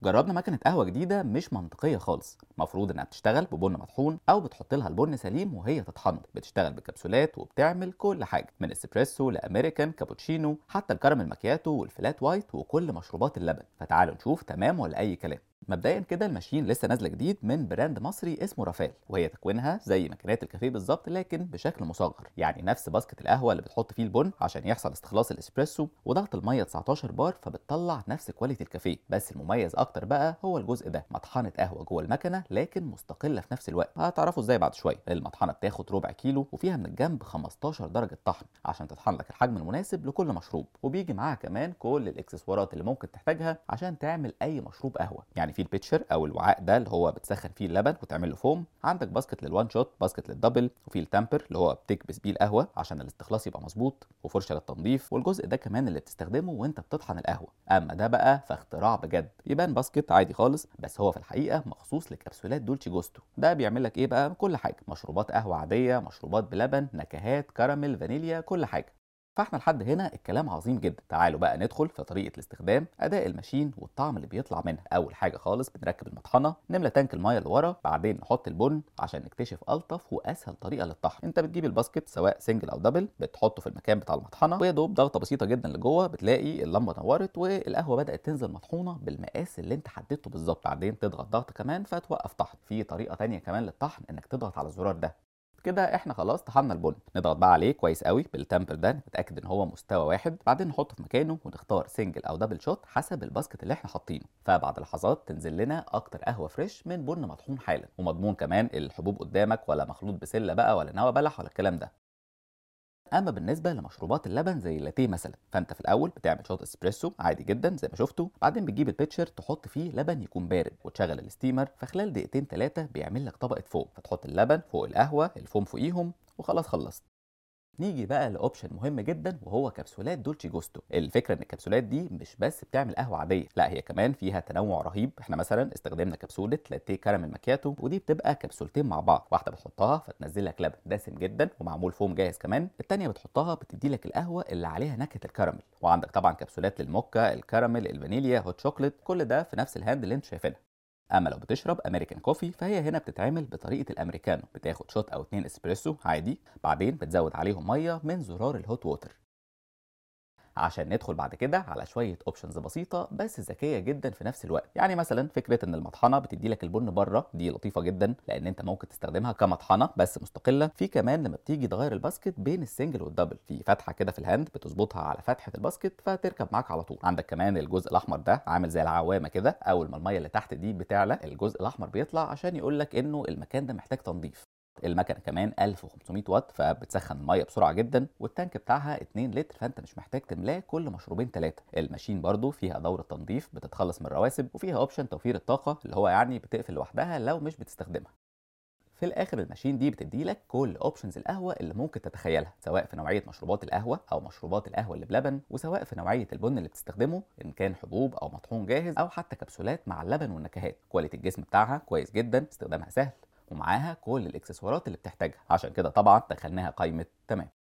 جربنا مكنة قهوة جديدة مش منطقية خالص. مفروض انها بتشتغل ببن مطحون او بتحط لها البن سليم وهي تطحنه. بتشتغل بكبسولات وبتعمل كل حاجة من اسبريسو لامريكان كابوتشينو، حتى الكراميل ماكياتو والفلات وايت وكل مشروبات اللبن. فتعالوا نشوف تمام ولا اي كلام. مبدئيا كده الماشين لسه نازله جديد من براند مصري اسمه رافال، وهي تكوينها زي ماكينات الكافيه بالظبط لكن بشكل مصغر، يعني نفس باسكت القهوه اللي بتحط فيه البن عشان يحصل استخلاص الاسبريسو، وضغط الميه 19 بار فبتطلع نفس كواليتي الكافيه. بس المميز اكتر بقى هو الجزء ده، مطحنه قهوه جوه المكنه لكن مستقله في نفس الوقت. هتعرفوا ازاي بعد شويه. المطحنه بتاخد ربع كيلو وفيها من الجنب 15 درجه طحن عشان تطحن لك الحجم المناسب لكل مشروب، وبيجي معاها كمان كل الاكسسوارات اللي ممكن تحتاجها عشان تعمل اي مشروب قهوه. يعني في البيتشر او الوعاء ده اللي هو بتسخن فيه اللبن وتعمل له فوم، عندك باسكت للوان شوت، باسكت للدبل، وفي التامبر اللي هو بتكبس بيه القهوه عشان الاستخلاص يبقى مظبوط، وفرشه للتنظيف، والجزء ده كمان اللي بتستخدمه وانت بتطحن القهوه. اما ده بقى فاختراع بجد، يبان باسكت عادي خالص بس هو في الحقيقه مخصوص لكبسولات دولتشي جوستو. ده بيعمل لك ايه بقى؟ كل حاجه، مشروبات قهوه عاديه، مشروبات بلبن، نكهات، كراميل، فانيليا، كل حاجه. فاحنا لحد هنا الكلام عظيم جدا. تعالوا بقى ندخل في طريقه الاستخدام، اداء الماشين والطعم اللي بيطلع منها. اول حاجه خالص بنركب المطحنه، نملى تانك الميه اللي ورا، بعدين نحط البن عشان نكتشف الطف واسهل طريقه للطحن. انت بتجيب الباسكت سواء سنجل او دبل، بتحطه في المكان بتاع المطحنه، ويا دوب ضغطه بسيطه جدا لجوه بتلاقي اللمبه نورت والقهوه بدات تنزل مطحونه بالمقاس اللي انت حددته بالظبط. بعدين تضغط ضغط كمان فتوقف طحن. في طريقه تانية كمان للطحن، انك تضغط على الزرار ده. كده احنا خلاص طحنا البن. نضغط بقى عليه كويس قوي بالتمبر ده، نتاكد ان هو مستوى واحد، بعدين نحطه في مكانه ونختار سنجل او دبل شوت حسب الباسكت اللي احنا حاطينه. فبعد لحظات تنزل لنا اكتر قهوه فريش من بن مطحون حالا، ومضمون كمان الحبوب قدامك، ولا مخلوط بسله بقى ولا نوى بلح ولا الكلام ده. اما بالنسبه لمشروبات اللبن زي اللاتيه مثلا، فانت في الاول بتعمل شوت اسبريسو عادي جدا زي ما شفتوا، بعدين بتجيب البيتشر تحط فيه لبن يكون بارد وتشغل الستيمر، فخلال دقيقتين 3 بيعمل لك طبقه فوم، فتحط اللبن فوق القهوه، الفوم فوقيهم، وخلاص خلصت. نيجي بقى لاوبشن مهم جدا وهو كبسولات دولتشي جوستو. الفكره ان الكبسولات دي مش بس بتعمل قهوه عاديه، لا هي كمان فيها تنوع رهيب. احنا مثلا استخدمنا كبسوله لاتيه كراميل ماكياتو، ودي بتبقى كبسولتين مع بعض، واحده بتحطها فتنزل لك لبن دسم جدا ومعمول فوم جاهز كمان، التانيه بتحطها بتدي لك القهوه اللي عليها نكهه الكراميل. وعندك طبعا كبسولات للموكا، الكراميل، الفانيليا، هوت شوكليت، كل ده في نفس الهاند اللي انتوا شايفينها. اما لو بتشرب امريكان كوفي فهي هنا بتتعمل بطريقه الامريكانو، بتاخد شوت او اتنين اسبريسو عادي، بعدين بتزود عليهم ميه من زرار الهوت ووتر. عشان ندخل بعد كده على شويه اوبشنز بسيطه بس ذكيه جدا في نفس الوقت. يعني مثلا فكره ان المطحنه بتدي لك البن بره، دي لطيفه جدا لان انت ممكن تستخدمها كمطحنه بس مستقله. في كمان لما بتيجي تغير الباسكت بين السنجل والدبل، في فتحه كده في الهاند بتظبطها على فتحه الباسكت فتركب معاك على طول. عندك كمان الجزء الاحمر ده عامل زي العوامه كده، اول ما الميه اللي تحت دي بتعلى الجزء الاحمر بيطلع عشان يقول لك انه المكان ده محتاج تنظيف. المكنه كمان 1500 واط فبتسخن الميه بسرعه جدا، والتانك بتاعها 2 لتر فانت مش محتاج تملاه كل مشروبين 3. الماشين برضو فيها دوره تنظيف بتتخلص من الرواسب، وفيها اوبشن توفير الطاقه اللي هو يعني بتقفل لوحدها لو مش بتستخدمها. في الاخر الماشين دي بتدي لك كل اوبشنز القهوه اللي ممكن تتخيلها، سواء في نوعيه مشروبات القهوه او مشروبات القهوه اللي بلبن، وسواء في نوعيه البن اللي بتستخدمه ان كان حبوب او مطحون جاهز او حتى كبسولات مع اللبن والنكهات. كواليتي الجسم بتاعها كويس جدا، استخدامها سهل، ومعاها كل الاكسسوارات اللي بتحتاجها. عشان كده طبعا دخلناها قائمه تمام.